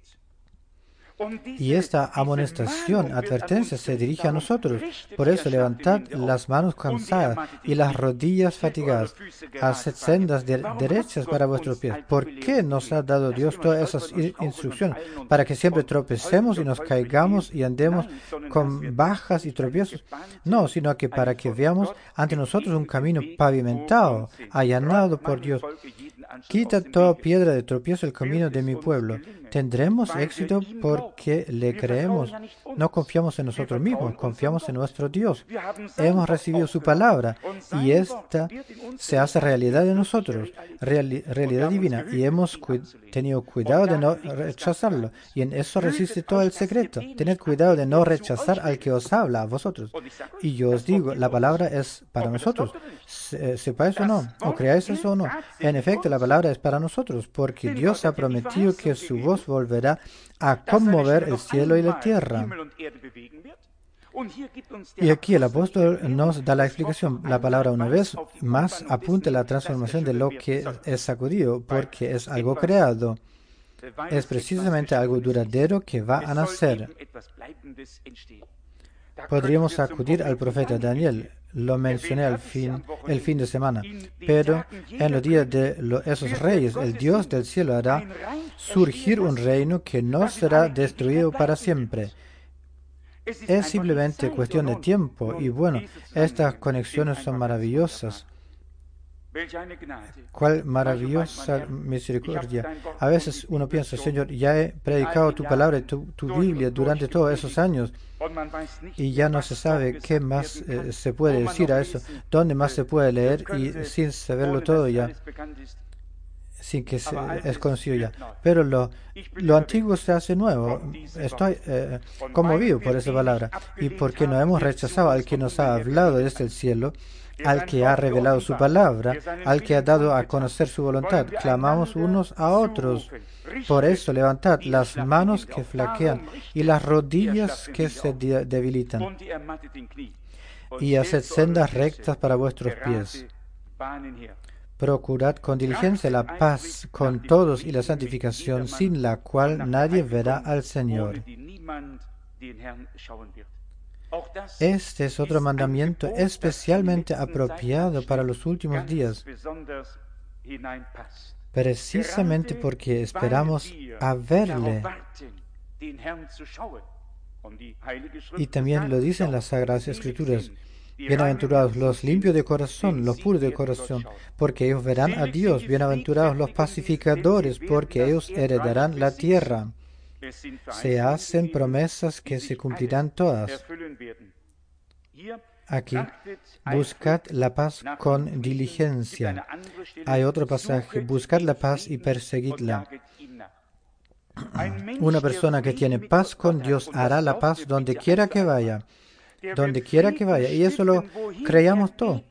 Speaker 1: Y esta amonestación, advertencia, se dirige a nosotros. Por eso levantad las manos cansadas y las rodillas fatigadas. Haced sendas de derechas para vuestros pies. ¿Por qué nos ha dado Dios todas esas instrucciones? ¿Para que siempre tropecemos y nos caigamos y andemos con bajas y tropiezos? No, sino que para que veamos ante nosotros un camino pavimentado, allanado por Dios. Quita toda piedra de tropiezo el camino de mi pueblo. Tendremos éxito porque le creemos. No confiamos en nosotros mismos, confiamos en nuestro Dios. Hemos recibido su palabra y esta se hace realidad en nosotros, reali realidad divina, y hemos cu tenido cuidado de no rechazarlo. Y en eso resiste todo el secreto. Tened cuidado de no rechazar al que os habla, a vosotros. Y yo os digo, la palabra es para nosotros. Se, sepáis o no, o creáis eso o no. En efecto, la palabra es para nosotros, porque Dios ha prometido que su voz volverá a conmover el cielo y la tierra. Y aquí el apóstol nos da la explicación. La palabra una vez más apunta a la transformación de lo que es sacudido, porque es algo creado. Es precisamente algo duradero que va a nacer. Podríamos acudir al profeta Daniel. Lo mencioné al fin, el fin de semana. Pero en los días de lo, esos reyes, el Dios del cielo hará surgir un reino que no será destruido para siempre. Es simplemente cuestión de tiempo. Y bueno, estas conexiones son maravillosas. Cuál maravillosa misericordia. A veces uno piensa, Señor, ya he predicado tu palabra y tu, tu Biblia durante todos esos años y ya no se sabe qué más eh, se puede decir a eso, dónde más se puede leer y sin saberlo todo ya, sin que se, es conocido ya. Pero lo, lo antiguo se hace nuevo. Estoy eh, conmovido por esa palabra y porque no hemos rechazado al que nos ha hablado desde el cielo, al que ha revelado su palabra, al que ha dado a conocer su voluntad. Clamamos unos a otros. Por eso levantad las manos que flaquean y las rodillas que se de- debilitan, y haced sendas rectas para vuestros pies. Procurad con diligencia la paz con todos y la santificación, sin la cual nadie verá al Señor. Este es otro mandamiento especialmente apropiado para los últimos días, precisamente porque esperamos a verle. Y también lo dicen las Sagradas Escrituras: bienaventurados los limpios de corazón, los puros de corazón, porque ellos verán a Dios. Bienaventurados los pacificadores, porque ellos heredarán la tierra. Se hacen promesas que se cumplirán todas. Aquí, buscad la paz con diligencia. Hay otro pasaje: buscad la paz y perseguidla. Una persona que tiene paz con Dios hará la paz donde quiera que vaya. Donde quiera que vaya. Y eso lo creamos todo.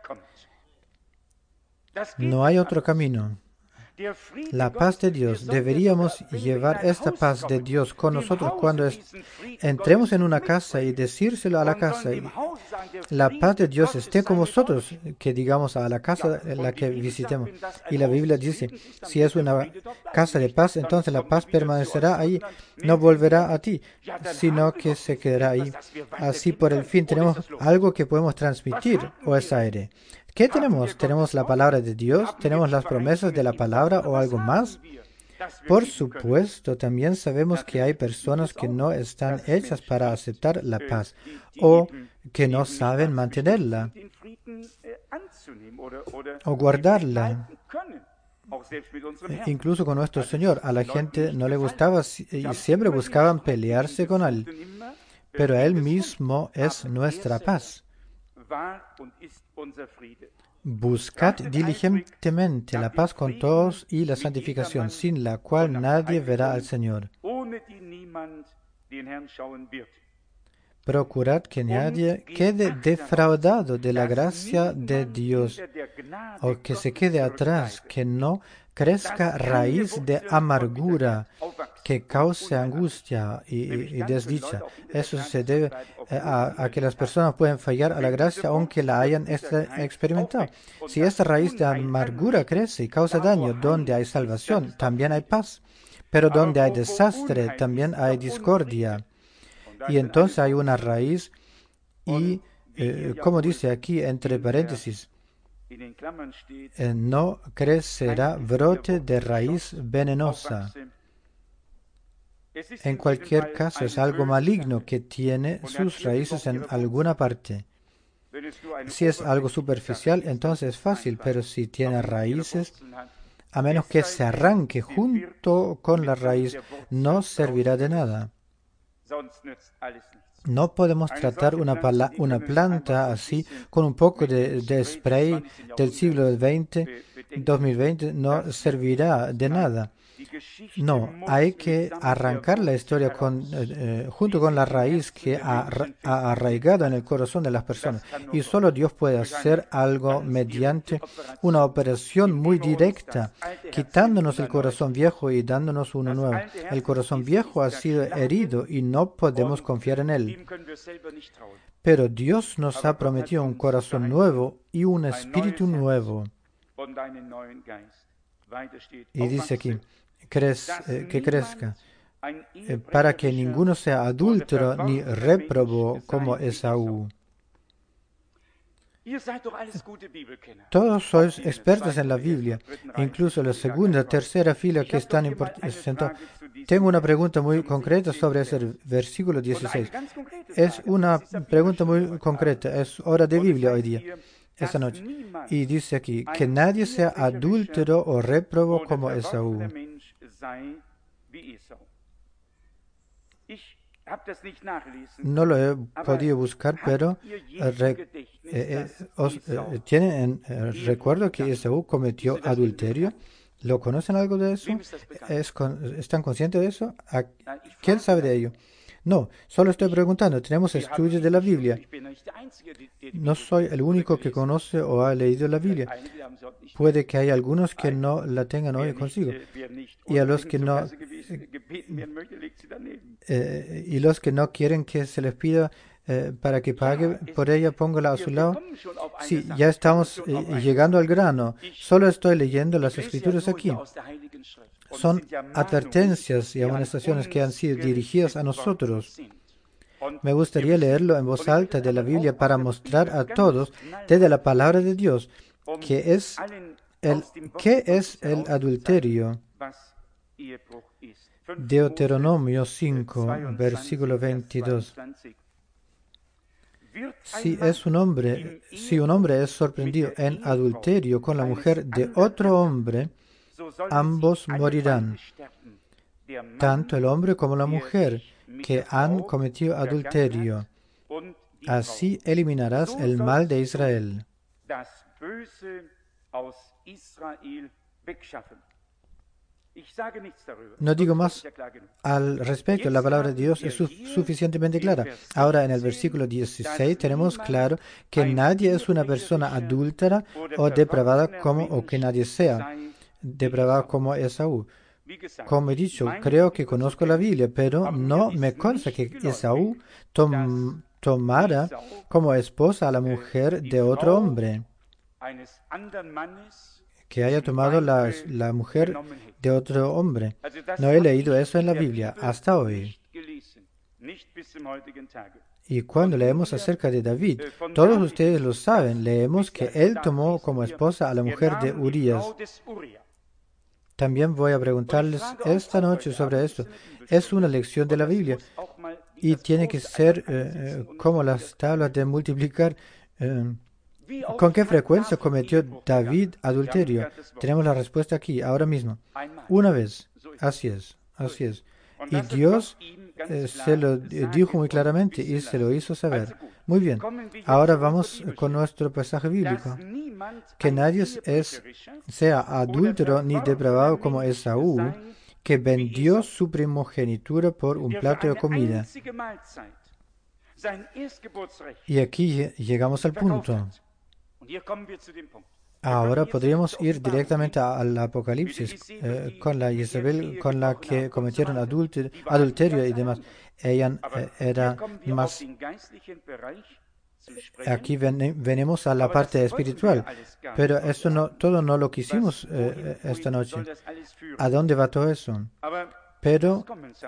Speaker 1: No hay otro camino. La paz de Dios. Deberíamos llevar esta paz de Dios con nosotros cuando es, entremos en una casa y decírselo a la casa: y la paz de Dios esté con vosotros, que digamos a la casa en la que visitemos. Y la Biblia dice, si es una casa de paz, entonces la paz permanecerá ahí, no volverá a ti, sino que se quedará ahí. Así por el fin tenemos algo que podemos transmitir, o es aire. ¿Qué tenemos? ¿Tenemos la palabra de Dios? ¿Tenemos las promesas de la palabra o algo más? Por supuesto, también sabemos que hay personas que no están hechas para aceptar la paz o que no saben mantenerla o guardarla. Incluso con nuestro Señor, a la gente no le gustaba y siempre buscaban pelearse con Él, pero Él mismo es nuestra paz. Buscad diligentemente la paz con todos y la santificación, sin la cual nadie verá al Señor. Procurad que nadie quede defraudado de la gracia de Dios, o que se quede atrás, que no crezca raíz de amargura que cause angustia y, y, y desdicha. Eso se debe a, a que las personas pueden fallar a la gracia aunque la hayan experimentado. Si esta raíz de amargura crece y causa daño, donde hay salvación, también hay paz. Pero donde hay desastre, también hay discordia. Y entonces hay una raíz y, eh, como dice aquí entre paréntesis, eh, no crecerá brote de raíz venenosa. En cualquier caso, es algo maligno que tiene sus raíces en alguna parte. Si es algo superficial, entonces es fácil, pero si tiene raíces, a menos que se arranque junto con la raíz, no servirá de nada. No podemos tratar una, pala una planta así con un poco de, de spray del siglo veinte, dos mil veinte, no servirá de nada. No, hay que arrancar la historia con, eh, junto con la raíz que ha, ha arraigado en el corazón de las personas. Y solo Dios puede hacer algo mediante una operación muy directa, quitándonos el corazón viejo y dándonos uno nuevo. El corazón viejo ha sido herido y no podemos confiar en él. Pero Dios nos ha prometido un corazón nuevo y un espíritu nuevo. Y dice aquí, Crez, eh, que crezca, eh, para que ninguno sea adúltero ni réprobo como Esaú. Todos sois expertos en la Biblia, incluso la segunda, tercera fila que están sentados. Tengo una pregunta muy concreta sobre ese versículo dieciséis. Es una pregunta muy concreta, es hora de Biblia hoy día. esta noche. Y dice aquí, que nadie sea adúltero o réprobo como Esaú. No lo he podido buscar, pero re, eh, eh, os, eh, ¿tienen en eh, recuerdo que Esaú cometió adulterio? ¿Lo conocen algo de eso? ¿Es con, ¿Están conscientes de eso? ¿A, ¿Quién sabe de ello? No, solo estoy preguntando. Tenemos estudios de la Biblia. No soy el único que conoce o ha leído la Biblia. Puede que haya algunos que no la tengan hoy consigo. Y a los que no eh, y los que no quieren que se les pida eh, para que pague por ella, póngala a su lado. Sí, ya estamos eh, llegando al grano. Solo estoy leyendo las escrituras aquí. Son advertencias y amonestaciones que han sido dirigidas a nosotros. Me gustaría leerlo en voz alta de la Biblia para mostrar a todos desde la palabra de Dios que es el, ¿qué es el adulterio? Deuteronomio cinco, versículo veintidós. Si es un hombre, si un hombre es sorprendido en adulterio con la mujer de otro hombre, ambos morirán, tanto el hombre como la mujer que han cometido adulterio. Así eliminarás el mal de Israel. No digo más al respecto, la palabra de Dios es su suficientemente clara. Ahora en el versículo dieciséis tenemos claro que nadie es una persona adúltera o depravada como, o que nadie sea depravado como Esaú. Como he dicho, creo que conozco la Biblia, pero no me consta que Esaú tom, tomara como esposa a la mujer de otro hombre, que haya tomado la, la mujer de otro hombre. No he leído eso en la Biblia hasta hoy. Y cuando leemos acerca de David, todos ustedes lo saben, leemos que él tomó como esposa a la mujer de Urías. También voy a preguntarles esta noche sobre esto. Es una lección de la Biblia y tiene que ser eh, como las tablas de multiplicar. Eh, ¿Con qué frecuencia cometió David adulterio? Tenemos la respuesta aquí, ahora mismo. Una vez. Así es, así es. Y Dios eh, se lo dijo muy claramente y se lo hizo saber. Muy bien. Ahora vamos con nuestro pasaje bíblico. Que nadie es, sea adúltero ni depravado como Esaú, que vendió su primogenitura por un plato de comida. Y aquí llegamos al punto. Ahora podríamos ir directamente al Apocalipsis eh, con la Isabel con la que cometieron adulter, adulterio y demás. Ella eh, era más... Aquí ven, venimos a la parte espiritual, pero esto no, todo no lo quisimos eh, esta noche. ¿A dónde va todo eso? Pero,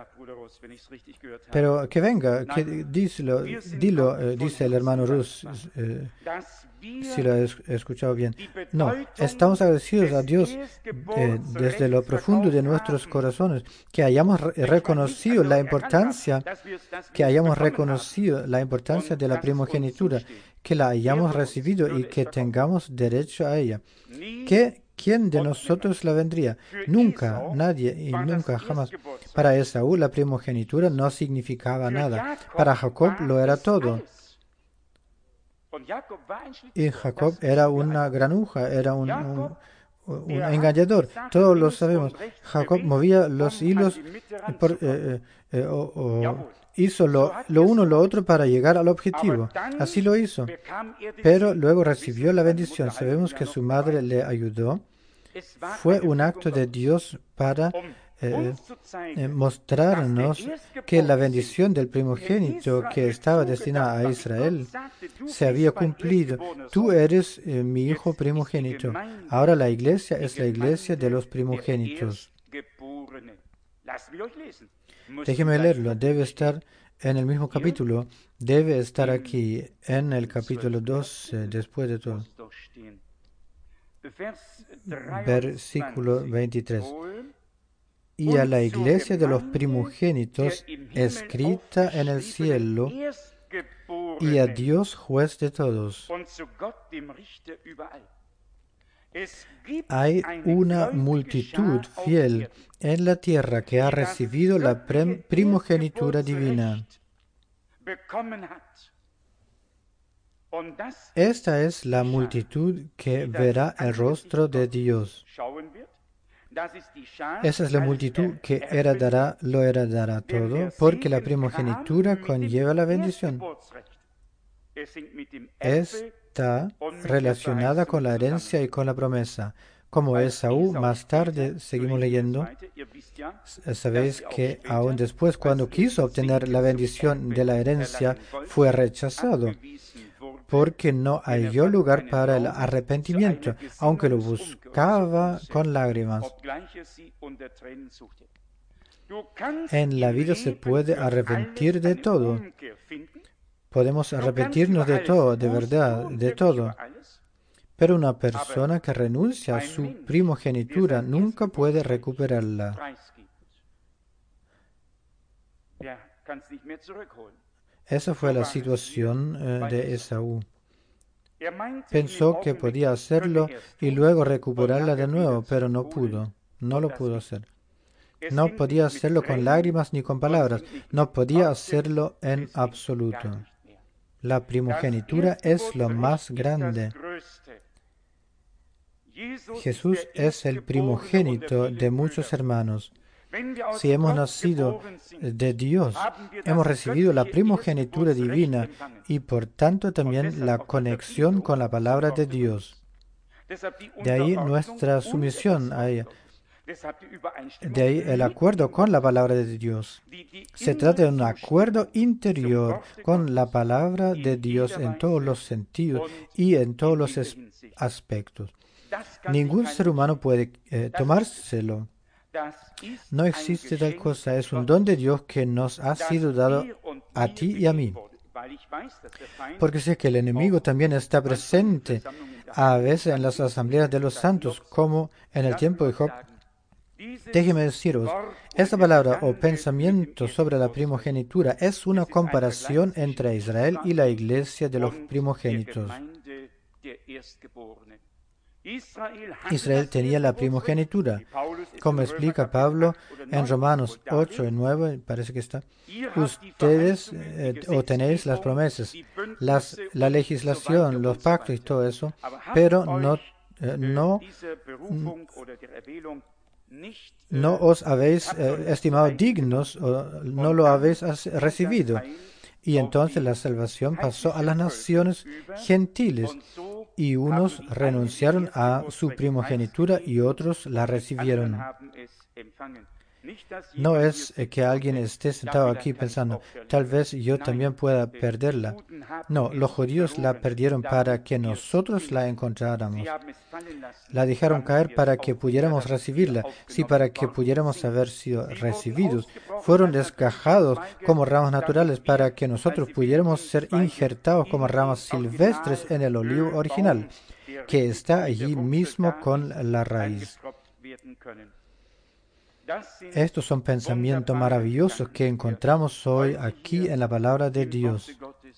Speaker 1: pero que venga, que díselo, dilo, eh, dice el hermano Rus, eh, si lo he escuchado bien. No, estamos agradecidos a Dios eh, desde lo profundo de nuestros corazones, que hayamos re reconocido la importancia, que hayamos reconocido la importancia de la primogenitura, que la hayamos recibido y que tengamos derecho a ella. ¿Qué, ¿Quién de nosotros la vendría? Nunca, nadie y nunca, jamás. Para Esaú la primogenitura no significaba nada. Para Jacob lo era todo. Y Jacob era una granuja, era un, un, un engañador. Todos lo sabemos. Jacob movía los hilos, por, eh, eh, o, o hizo lo, lo uno lo otro para llegar al objetivo. Así lo hizo. Pero luego recibió la bendición. Sabemos que su madre le ayudó. Fue un acto de Dios para eh, eh, mostrarnos que la bendición del primogénito que estaba destinada a Israel se había cumplido. Tú eres eh, mi hijo primogénito. Ahora la iglesia es la iglesia de los primogénitos. Déjeme leerlo. Debe estar en el mismo capítulo. Debe estar aquí en el capítulo dos, eh, después de todo. Versículo veintitrés. Y a la iglesia de los primogénitos, escrita en el cielo, y a Dios, juez de todos. Hay una multitud fiel en la tierra que ha recibido la primogenitura divina. Esta es la multitud que verá el rostro de Dios. Esa es la multitud que heredará, lo heredará todo, porque la primogenitura conlleva la bendición. Está relacionada con la herencia y con la promesa. Como Esaú, más tarde, seguimos leyendo, sabéis que aún después, cuando quiso obtener la bendición de la herencia, fue rechazado, porque no halló lugar para el arrepentimiento, aunque lo buscaba con lágrimas. En la vida se puede arrepentir de todo. Podemos arrepentirnos de todo, de verdad, de todo. Pero una persona que renuncia a su primogenitura nunca puede recuperarla. Esa fue la situación eh, de Esaú. Pensó que podía hacerlo y luego recuperarla de nuevo, pero no pudo. No lo pudo hacer. No podía hacerlo con lágrimas ni con palabras. No podía hacerlo en absoluto. La primogenitura es lo más grande. Jesús es el primogénito de muchos hermanos. Si hemos nacido de Dios, hemos recibido la primogenitura divina y por tanto también la conexión con la palabra de Dios. De ahí nuestra sumisión a ella. De ahí el acuerdo con la palabra de Dios. Se trata de un acuerdo interior con la palabra de Dios en todos los sentidos y en todos los aspectos. Ningún ser humano puede eh, tomárselo. No existe tal cosa. Es un don de Dios que nos ha sido dado a ti y a mí. Porque sé que el enemigo también está presente a veces en las asambleas de los santos, como en el tiempo de Job. Déjeme deciros, esta palabra o pensamiento sobre la primogenitura es una comparación entre Israel y la iglesia de los primogénitos. Israel tenía la primogenitura, como explica Pablo en Romanos ocho y nueve, parece que está. Ustedes eh, o tenéis las promesas, las, la legislación, los pactos y todo eso, pero no, eh, no, no os habéis eh, estimado dignos o no lo habéis recibido. Y entonces la salvación pasó a las naciones gentiles. Y unos renunciaron a su primogenitura y otros la recibieron. No es que alguien esté sentado aquí pensando, tal vez yo también pueda perderla. No, los judíos la perdieron para que nosotros la encontráramos. La dejaron caer para que pudiéramos recibirla, sí, para que pudiéramos haber sido recibidos. Fueron desgajados como ramas naturales para que nosotros pudiéramos ser injertados como ramas silvestres en el olivo original, que está allí mismo con la raíz. Estos son pensamientos maravillosos que encontramos hoy aquí en la palabra de Dios.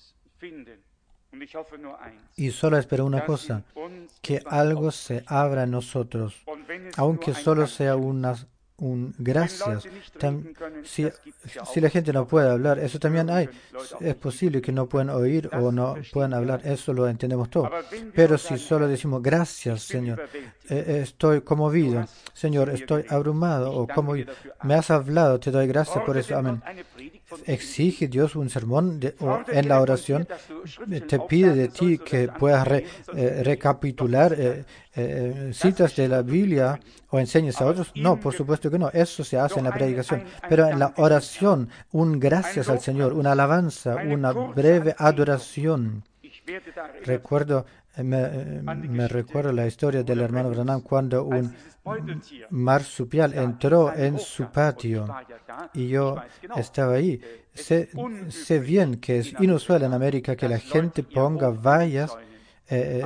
Speaker 1: Y solo espero una cosa, que algo se abra en nosotros, aunque solo sea unas un gracias. Tam, si, si la gente no puede hablar, eso también hay. Es posible que no puedan oír o no puedan hablar, eso lo entendemos todo. Pero si solo decimos gracias, Señor, eh, estoy conmovido, Señor, estoy abrumado o como me has hablado, te doy gracias por eso, amén. Exige Dios un sermón de, o en la oración, te pide de ti que puedas re, eh, recapitular eh, eh, citas de la Biblia o enseñes a otros. No, por supuesto que no, eso se hace en la predicación, pero en la oración, un gracias al Señor, una alabanza, una breve adoración. Recuerdo, me, me recuerdo la historia del hermano Branham cuando un marsupial entró en su patio y yo estaba ahí. Sé, sé bien que es inusual en América que la gente ponga vallas eh,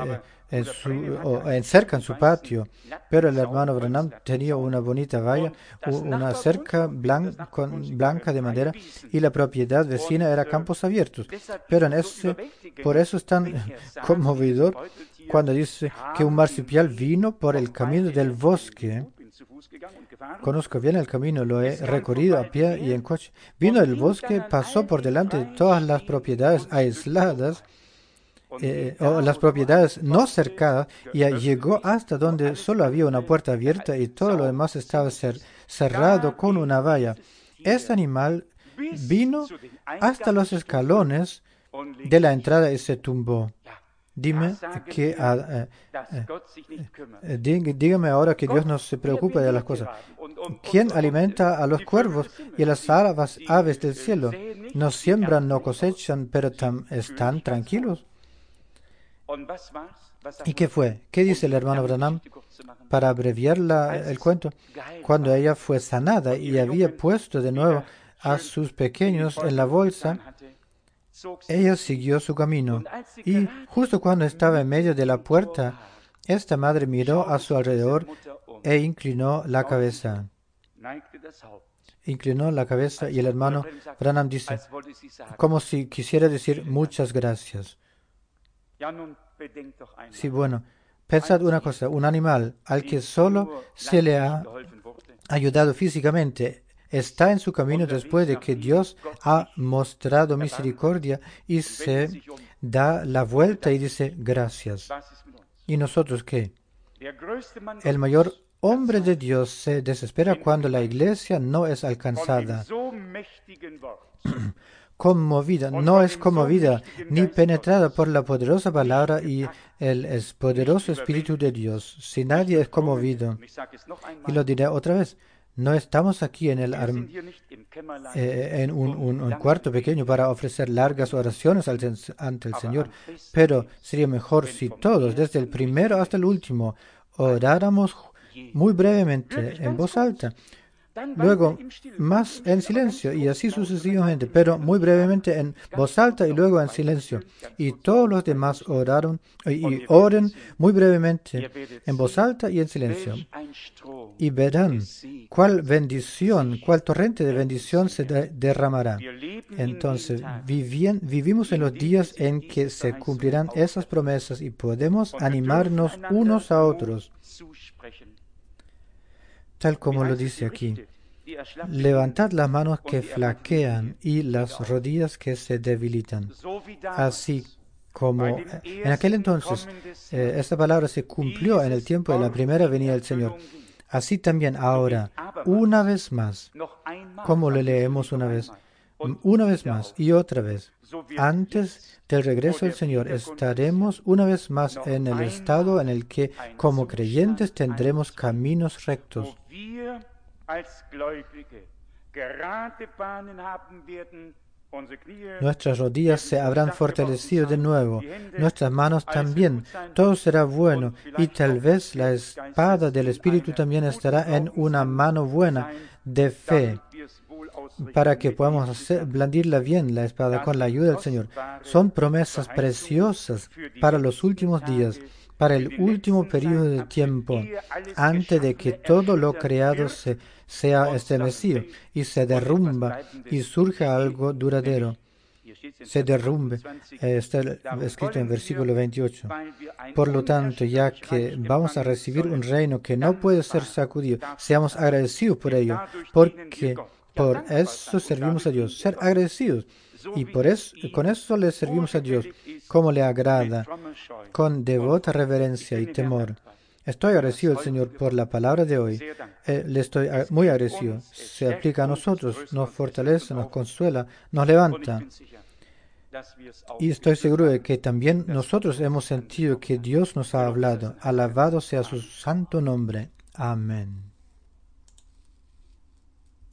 Speaker 1: en su, o en cerca en su patio, pero el hermano Branham tenía una bonita valla, una cerca blan, con, blanca de madera, y la propiedad vecina era campos abiertos. Pero en ese, por eso es tan conmovedor cuando dice que un marsupial vino por el camino del bosque. Conozco bien el camino, lo he recorrido a pie y en coche. Vino del bosque, pasó por delante de todas las propiedades aisladas, Eh, o las propiedades no cercadas, y llegó hasta donde solo había una puerta abierta y todo lo demás estaba cer cerrado con una valla. Este animal vino hasta los escalones de la entrada y se tumbó. Dime que, uh, uh, uh, dí, dígame ahora que Dios no se preocupa de las cosas. ¿Quién alimenta a los cuervos y a las aves, aves del cielo? No siembran, no cosechan, pero tam, están tranquilos. ¿Y qué fue? ¿Qué dice el hermano Branham? Para abreviar la, el cuento, cuando ella fue sanada y había puesto de nuevo a sus pequeños en la bolsa, ella siguió su camino. Y justo cuando estaba en medio de la puerta, esta madre miró a su alrededor e inclinó la cabeza. Inclinó la cabeza y el hermano Branham dice, como si quisiera decir muchas gracias. Sí, bueno, pensad una cosa, un animal al que solo se le ha ayudado físicamente está en su camino después de que Dios ha mostrado misericordia y se da la vuelta y dice gracias. ¿Y nosotros qué? El mayor hombre de Dios se desespera cuando la iglesia no es alcanzada. Conmovida, no es conmovida ni penetrada por la poderosa palabra y el es poderoso Espíritu de Dios. Si nadie es conmovido, y lo diré otra vez, no estamos aquí en, el arm, eh, en un, un, un cuarto pequeño para ofrecer largas oraciones al, ante el Señor, pero sería mejor si todos, desde el primero hasta el último, oráramos muy brevemente en voz alta. Luego más en silencio y así sucesivamente, pero muy brevemente en voz alta y luego en silencio. Y todos los demás oraron y oren muy brevemente en voz alta y en silencio. Y verán cuál bendición, cuál torrente de bendición se de derramará. Entonces vivien, vivimos en los días en que se cumplirán esas promesas y podemos animarnos unos a otros. Tal como lo dice aquí, levantad las manos que flaquean y las rodillas que se debilitan. Así como en aquel entonces eh, esta palabra se cumplió en el tiempo de la primera venida del Señor. Así también ahora, una vez más, como lo leemos una vez, una vez más y otra vez, antes del regreso del Señor, estaremos una vez más en el estado en el que, como creyentes, tendremos caminos rectos. Nuestras rodillas se habrán fortalecido de nuevo, nuestras manos también, todo será bueno, y tal vez la espada del Espíritu también estará en una mano buena de fe, para que podamos hacer, blandirla bien, la espada, con la ayuda del Señor. Son promesas preciosas para los últimos días, para el último periodo de tiempo, antes de que todo lo creado se, sea estremecido y se derrumba y surja algo duradero. Se derrumbe, eh, está escrito en versículo veintiocho. Por lo tanto, ya que vamos a recibir un reino que no puede ser sacudido, seamos agradecidos por ello, porque por eso servimos a Dios, ser agradecidos. Y por eso, con eso le servimos a Dios, como le agrada, con devota reverencia y temor. Estoy agradecido al Señor por la palabra de hoy. Eh, le estoy muy agradecido. Se aplica a nosotros, nos fortalece, nos consuela, nos levanta. Y estoy seguro de que también nosotros hemos sentido que Dios nos ha hablado. Alabado sea su santo nombre. Amén.